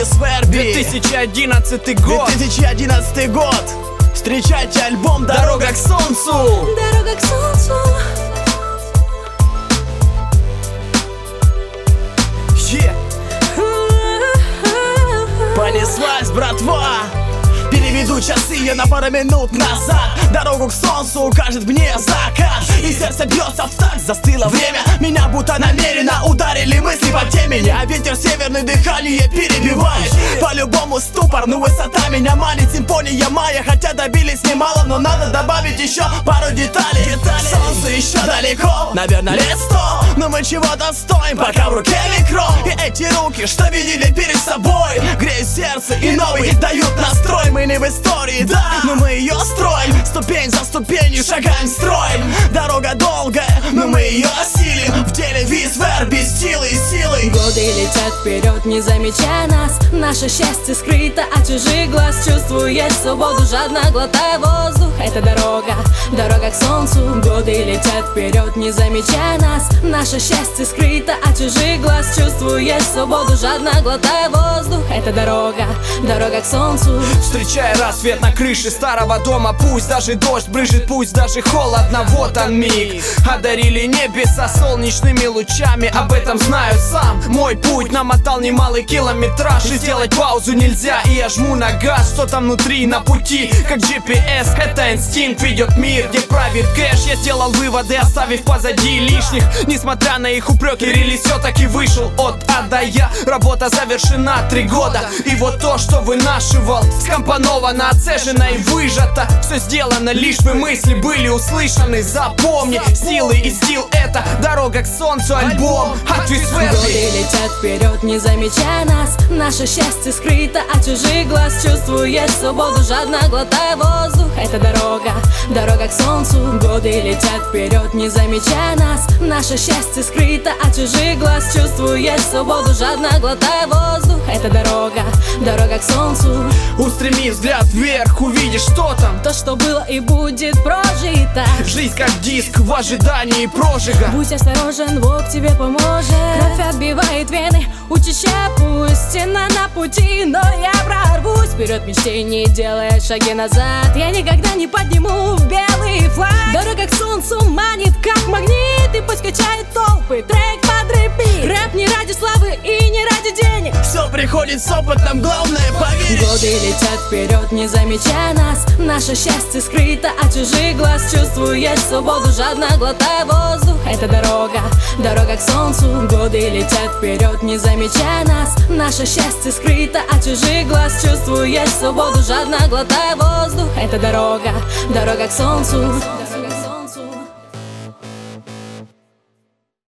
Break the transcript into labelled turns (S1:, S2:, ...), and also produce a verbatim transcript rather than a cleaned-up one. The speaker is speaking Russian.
S1: Сверби.
S2: две тысячи одиннадцатый год.
S1: две тысячи одиннадцатый год. Встречайте альбом «Дорога к солнцу».
S3: Дорога к солнцу.
S1: Yeah. Понеслась, братва. Переведу часы я на пару минут назад. Дорогу к солнцу укажет мне закат. И сердце бьется в такт, застыло время. Меня будто намеренно ударили мысли по темени. А ветер северный дыхание перебивает. По-любому ступор, ну высота меня манит. Симфония мая, хотя добились немало, но надо добавить еще пару деталей. Солнце еще далеко, наверное лет сто. Но мы чего-то стоим, пока в руке микро. И эти руки, что видели перед собой, греют сердце и новый дают настрой. Мы не в истории, да, но мы ее строим. Ступень за ступенью шагаем строим. Дорога долгая, но мы ее осилим. В деле висвер без силы и силы.
S3: Годы летят вперед, не замечая нас. Наше счастье скрыто от чужих глаз. Чувствуешь свободу, жадно глотая воздух. Это дорога, дорога к солнцу. Годы летят вперед, не замечая нас. Наше счастье скрыто от чужих глаз. Чувствуешь свободу, жадно глотая воздух. Это дорога, дорога к солнцу.
S2: Встречая рассвет на крыше старого дома. Пусть даже дождь брызжет, пусть даже холодно. Вот он миг, одарили небеса солнечными лучами. Об этом знаю сам. Мой путь намотал немалый километраж. И сделать паузу нельзя, и я жму на газ. Что там внутри, на пути, как джи пи эс. Это инстинкт ведет мир, где правит кэш. Я сделал выводы, оставив позади лишних. Несмотря на их упреки, релиз все-таки вышел от А до Я. Работа завершена три года. И вот то, что вынашивал, скомпоновано, оцежено и выжато. Все сделано, лишь бы мысли были услышаны. Запомни, силы и стил — это дорога к солнцу, альбом от Висверби.
S3: Годы летят вперед, не замечая нас. Наше счастье скрыто от чужих глаз. Чувствуешь свободу, жадно глотая воздух. Это дорога, дорога к солнцу. Годы летят вперед, не замечая нас. Наше счастье скрыто от чужих глаз. Чувствуешь свободу, жадно глотая воздух. Это дорога, дорога к солнцу.
S2: Устреми взгляд вверх, увидишь, что там.
S3: То, что было и будет прожито.
S2: Жизнь как диск в ожидании прожига.
S3: Будь осторожен, Бог тебе поможет. Кровь отбивает вены, учащая пусть. Стена на пути, но я прорвусь вперед мечте, не делая шаги назад. Я никогда не подниму в белый флаг. Дорога к солнцу манит, как магнит. И пусть качает толпы, трек под репит. Рэп не ради славы и не ради денег.
S1: Все приходит с опытом, главное поверить.
S3: Годы летят вперед, не замечая нас. Наше счастье скрыто от чужих глаз. Чувствуешь свободу, жадно глотая воздух. Это дорога, дорога к солнцу. Годы летят вперед, не замечая нас. Наше счастье скрыто от чужих глаз. Чувствуешь свободу, жадно глотая воздух. Это дорога, дорога к солнцу.